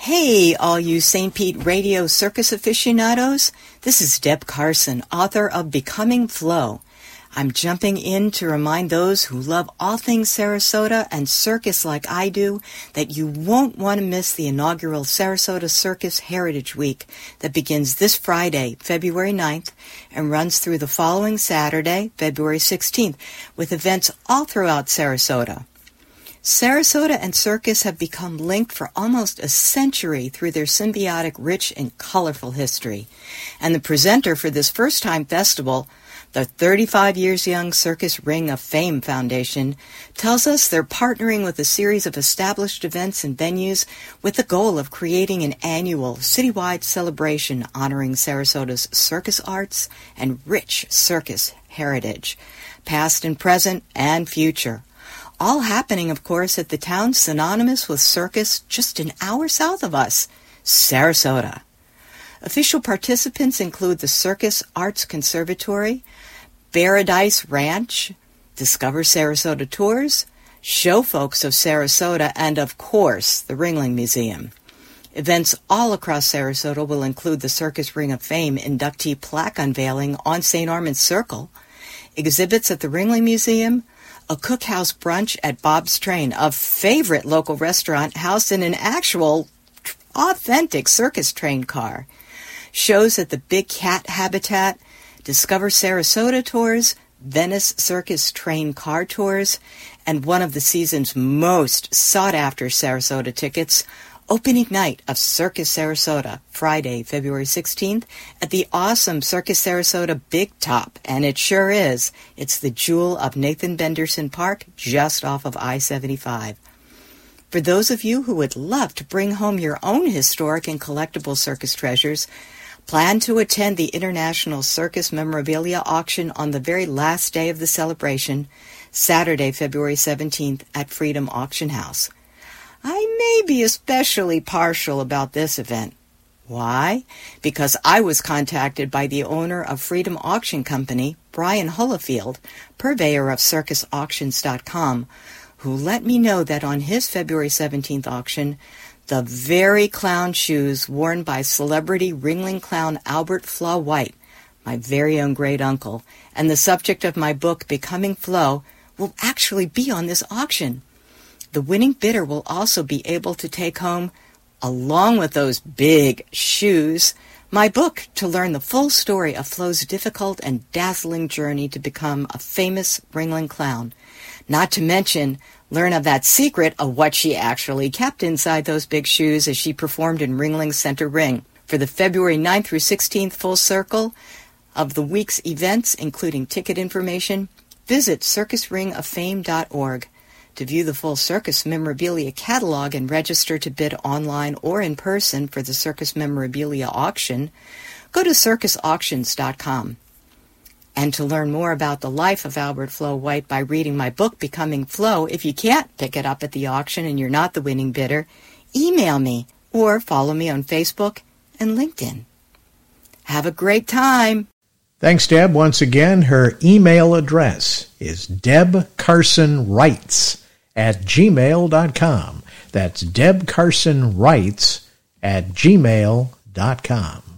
Hey, all you St. Pete Radio circus aficionados. This is Deb Carson, author of Becoming Flow. I'm jumping in to remind those who love all things Sarasota and circus like I do that you won't want to miss the inaugural Sarasota Circus Heritage Week that begins this Friday, February 9th, and runs through the following Saturday, February 16th, with events all throughout Sarasota. Sarasota and circus have become linked for almost a century through their symbiotic, rich, and colorful history. And the presenter for this first-time festival, the 35 years young Circus Ring of Fame Foundation, tells us they're partnering with a series of established events and venues with the goal of creating an annual citywide celebration honoring Sarasota's circus arts and rich circus heritage, past and present and future. All happening, of course, at the town synonymous with circus just an hour south of us, Sarasota. Official participants include the Circus Arts Conservatory, Paradise Ranch, Discover Sarasota Tours, Show Folks of Sarasota, and, of course, the Ringling Museum. Events all across Sarasota will include the Circus Ring of Fame inductee plaque unveiling on St. Armand's Circle, exhibits at the Ringling Museum, a cookhouse brunch at Bob's Train, a favorite local restaurant housed in an actual, authentic circus train car, shows at the Big Cat Habitat, Discover Sarasota Tours, Venice Circus Train Car Tours, and one of the season's most sought-after Sarasota tickets, opening night of Circus Sarasota, Friday, February 16th, at the awesome Circus Sarasota Big Top, and it sure is. It's the jewel of Nathan Benderson Park, just off of I-75. For those of you who would love to bring home your own historic and collectible circus treasures, plan to attend the International Circus Memorabilia Auction on the very last day of the celebration, Saturday, February 17th, at Freedom Auction House. I may be especially partial about this event. Why? Because I was contacted by the owner of Freedom Auction Company, Brian Holofield, purveyor of CircusAuctions.com, who let me know that on his February 17th auction, the very clown shoes worn by celebrity Ringling clown Albert Flaw White, my very own great uncle, and the subject of my book, Becoming Flow, will actually be on this auction. The winning bidder will also be able to take home, along with those big shoes, my book to learn the full story of Flo's difficult and dazzling journey to become a famous Ringling clown. Not to mention, learn of that secret of what she actually kept inside those big shoes as she performed in Ringling's Center Ring. For the February 9th through 16th full circle of the week's events, including ticket information, visit circusringoffame.org. To view the full circus memorabilia catalog and register to bid online or in person for the circus memorabilia auction, go to circusauctions.com. And to learn more about the life of Albert Flaw White by reading my book, Becoming Flow, if you can't pick it up at the auction and you're not the winning bidder, email me or follow me on Facebook and LinkedIn. Have a great time. Thanks, Deb. Once again, her email address is debcarsonwrites@gmail.com. That's debcarsonwrites@gmail.com.